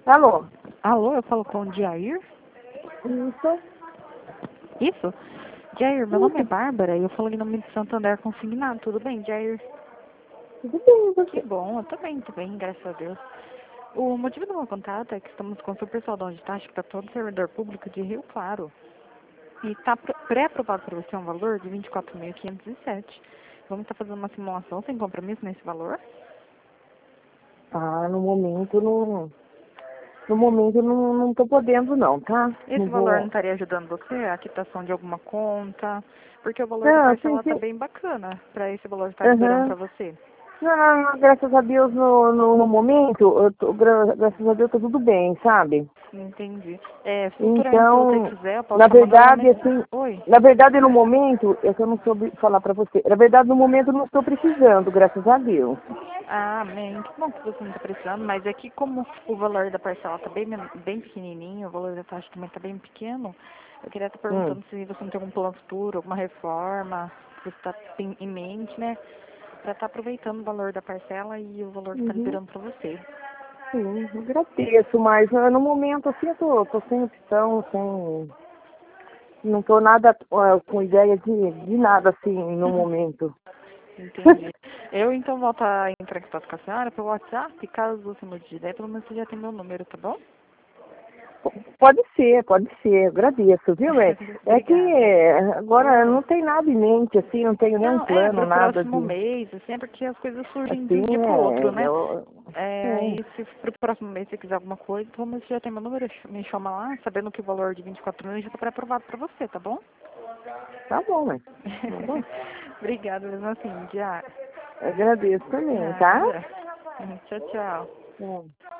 Alô? Alô, eu falo com o Jair? Isso? Isso? Jair, meu nome é Isso. Bárbara e eu falo em nome de Santander Consignado. Tudo bem, Jair? Tudo bem, Que você? bom, eu tô bem, graças a Deus. O motivo do meu contato é que estamos com super saudão de taxa para todo servidor público de Rio Claro. E está pré-aprovado para você um valor de 24.507. Vamos estar fazendo uma simulação sem compromisso nesse valor? Ah, no momento não. No momento não tô podendo não, tá? Esse Não valor não vou. estaria ajudando você? A quitação de alguma conta? Porque o valor da Não, sim, parcela está sim. bem bacana para esse valor estar liberando para Aham. você. Não, graças a Deus no momento, graças a Deus tá tudo bem, sabe? Entendi. Futuramente, se você Então, quiser, eu posso na estar mandando uma verdade, mensagem. assim, Oi? na verdade no momento, é que eu não soube falar pra você. Na verdade, no momento eu não estou precisando, graças a Deus. Ah, amém. Que bom que você não está precisando, mas é que como o valor da parcela está bem pequenininho, o valor da taxa também está bem pequeno, eu queria estar Hum. perguntando se você não tem algum plano futuro, alguma reforma, se você está em mente, né? Para estar aproveitando o valor da parcela e o valor está Uhum. liberando para você. Sim, agradeço, mas no momento assim eu tô sem opção, sem. Não tô nada com ideia de nada assim no momento. Entendi. Eu então volto a entrar em contato com a senhora pelo WhatsApp, caso você mude de ideia, pelo menos você já tem meu número, tá bom? Pode ser, agradeço, viu, é? É que Obrigada. agora Oi. não tem nada em mente, assim, não tenho nenhum Não, plano, para o nada próximo de. mês, assim, é porque as coisas surgem de Assim, um dia para o outro, né? eu. Aí, se para o próximo mês você quiser alguma coisa, então você já tem meu número, me chama lá, sabendo que o valor de 24 mil já está pré-aprovado para você, tá bom? Tá bom, né? Tá bom. Obrigada mesmo assim, já. Agradeço também, tá? Nada. Tchau, tchau. Tá.